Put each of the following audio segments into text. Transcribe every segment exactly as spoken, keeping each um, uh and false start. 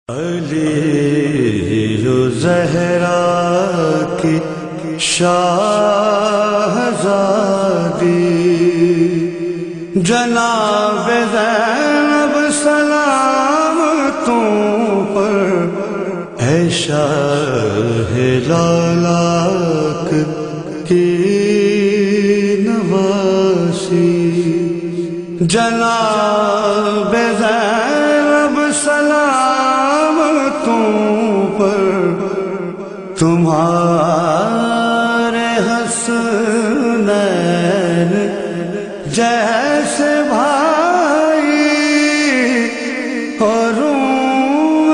علی و زہرا کی شاہزادی جناب زینب سلامتوں پر ہے شاہ لالاک کی نواسی جناب زینب سلامتوں پر تمہارے حسنین جیسے بھائی اور ام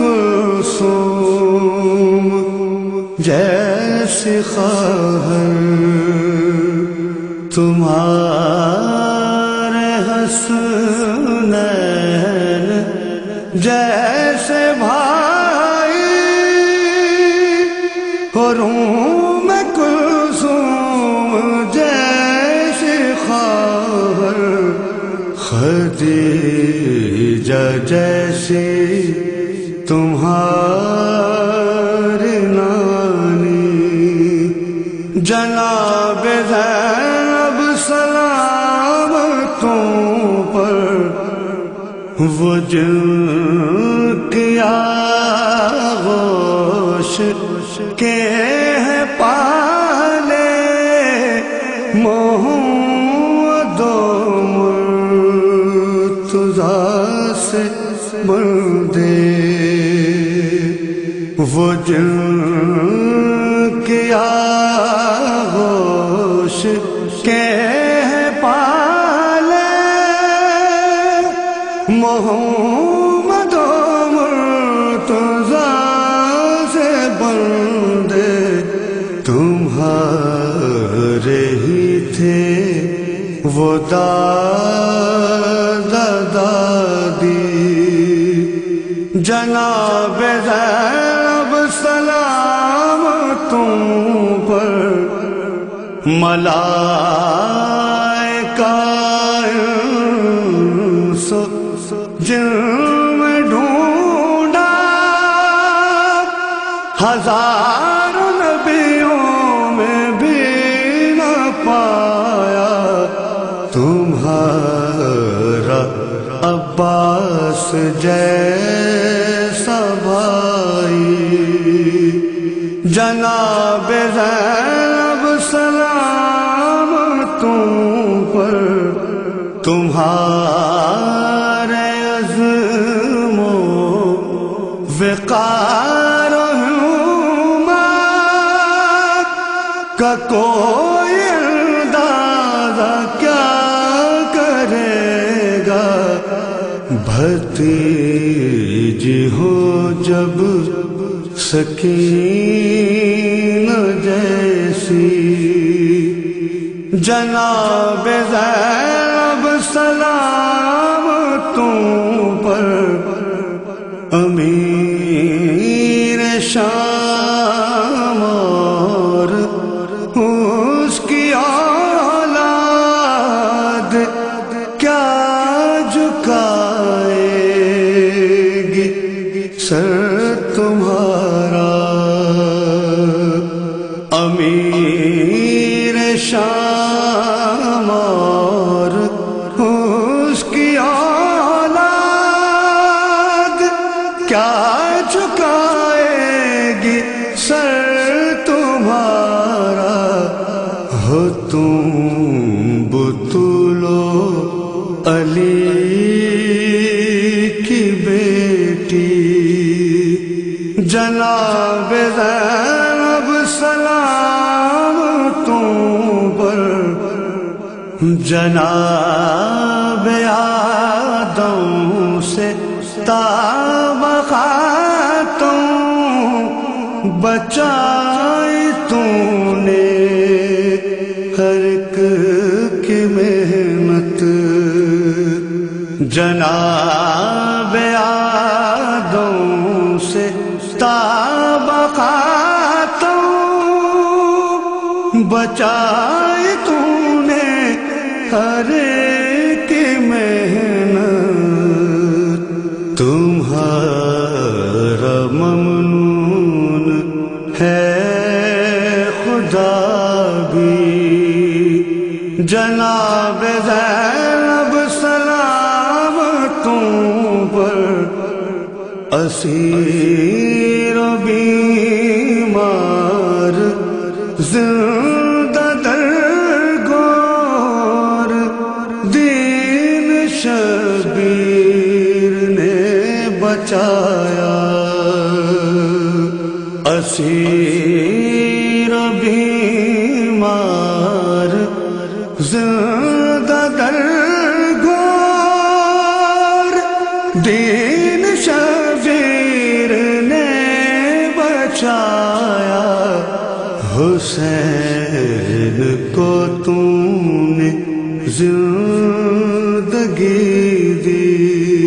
کلثوم جیسی خواہر تمہارے حسنین جیسے بھائی اور ام کلثوم جیسی خواہر خدیجہ جیسی تمہاری نانی جناب زینب سلامتوں پر وہ جن کیا آغوش کے ہیں پالے محمد و مرتضیٰ سے بندے وہ جن کیا آغوش کے ہیں پالے محمد و مرتضیٰ سے بندے تمہارے ہی تھے وہ دادا دادی جناب زینب سلامتوں پر ملائکہ سو جن میں ڈھونڈا ہزاروں نبیوں میں بھی نہ پایا تمہارا عباس جیسا بھائی جناب زینب سلامتوں پر تمہارے عزم و وقار و ہمت کا کوئی اندازہ کیا کرے گا بھتیجی ہو جب سکینہ جیسی جناب زینب سلامتوں پر امیر شام اور اس کی اولاد کیا جھکائے گی سر تمہارا امیر شام اور اس کی اولاد کیا جھکائے گی سر تمہارا ہو تم بطولو علی کی بیٹی جناب زینب سلامتوں پر جناب آدم سے طبقاتوں بچائی تو نے ہر ایک کی محنت جناب آدم سے طبقاتوں بچائی تو نے ہر ایک کی محنت تمہارا جناب زینب سلامتوں پر اسیر و بیمار زندہ در گور دین شبیر نے بچایا اسیر و بیمار زندہ در گور دین شبیر نے بچایا حسین کو تم نے زندگی دی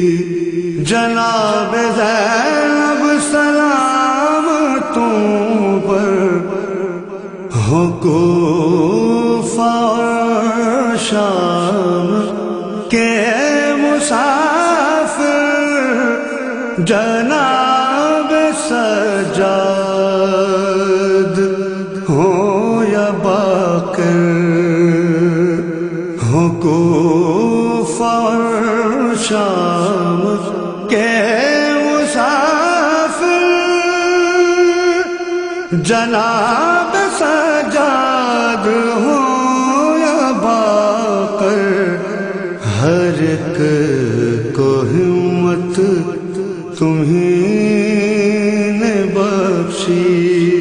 جناب زینب سلامتوں پر ہو کوفہ اور شام کے مسافر جناب سجاد ہو یا باقر ہو کوفہ اور شام کے مسافر جناب سجاد ہو یا باقر ہر ایک کو ہمت تمہیں نے بخشی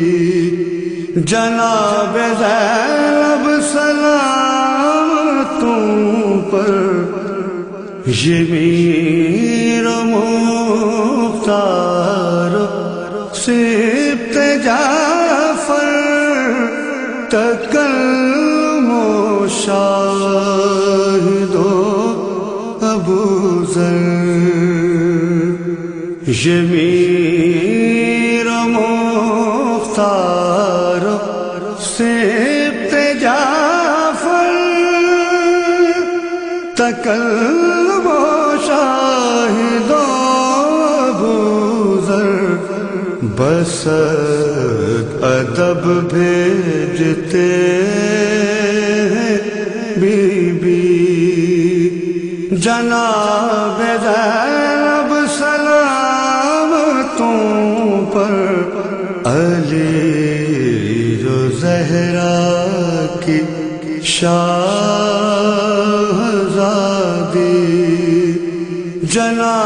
جناب زینب سلامتوں پر یہ میر مختار سبط جعفر تکلم و شاہد و ابو ذر یہ میر مختار سبط جعفر تکلم و شاہد و ابو ذر بس ادب بھیجتے ہیں بی بی جناب زینب سلامتوں پر علی جو زہرا کی شاہزادی جناب